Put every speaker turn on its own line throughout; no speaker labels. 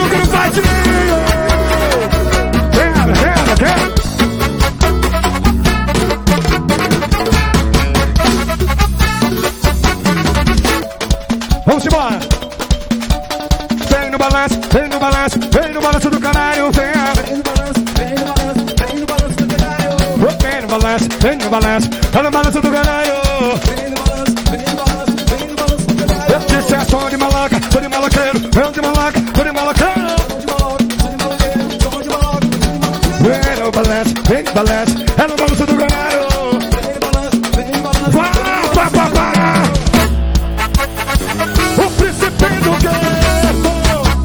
mundo que não faz quebra. Vamos embora. Vem no balanço, vem no balanço, vem no balanço do canário. Vem no balanço, vem no balanço, vem no balanço do canário. Vem no balanço, vem no balanço, vem no balanço do canário. Vem no balanço, vem no balanço, vem no balanço do canário. Eu disse é som de malaca, sou de maloqueiro. Eu de malaca, sou de maloqueiro. Vem no balanço, vem no balanço, é no balanço do canário. Vem no balanço, vem no balanço. Vá, vá, vá. O príncipe do gueto.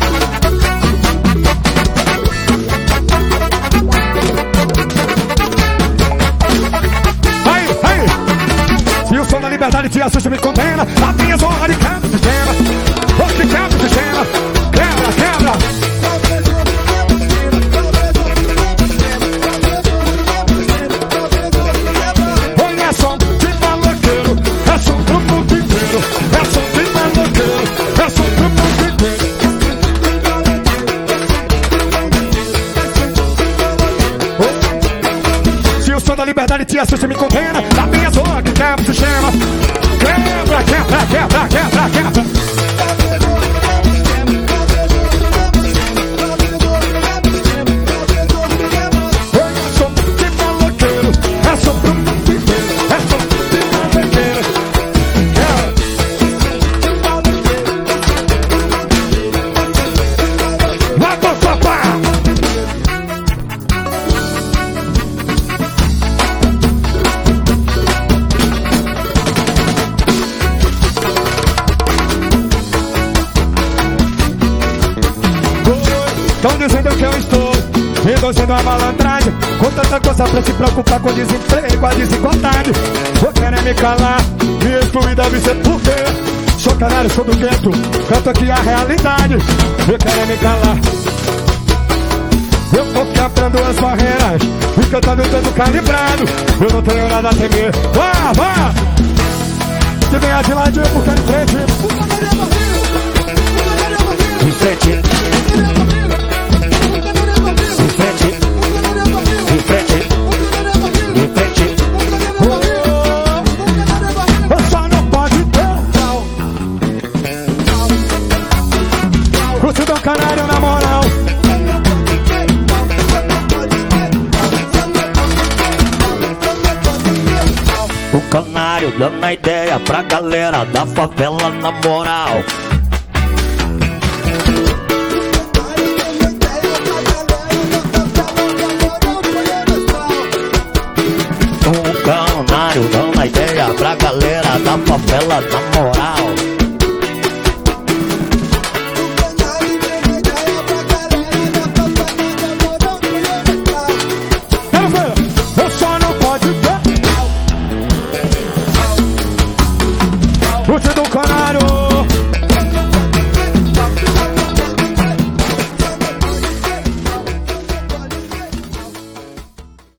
Aí. Se o som da liberdade te assusta, me condena. A minha zona de quebra o sistema. O que quebra o sistema. Quebra, quebra. Olha, é som de maloqueiro. É som pro mundo inteiro. É som de maloqueiro. É som pro mundo inteiro. Se o som da liberdade te assusta, me condena. A minha zona que quebra o sistema. Quebra, quebra, quebra, quebra, quebra. Estão dizendo que eu estou reduzindo a malandragem, com tanta coisa pra se preocupar com desemprego, a desigualdade. Vou querer me calar, me excluir deve ser porque sou canário, sou do gueto, canto aqui a realidade. Vou querer me calar, eu tô quebrando as barreiras e cantando todo calibrado. Eu não tenho nada a temer, vá, vá. Se venha de ladinho porque de frente, de frente. Curte do canário na moral.
O canário dando a ideia pra galera da favela na moral. O canário dando a ideia pra galera da favela na moral.
Eu só não pode ver. Curte do canário.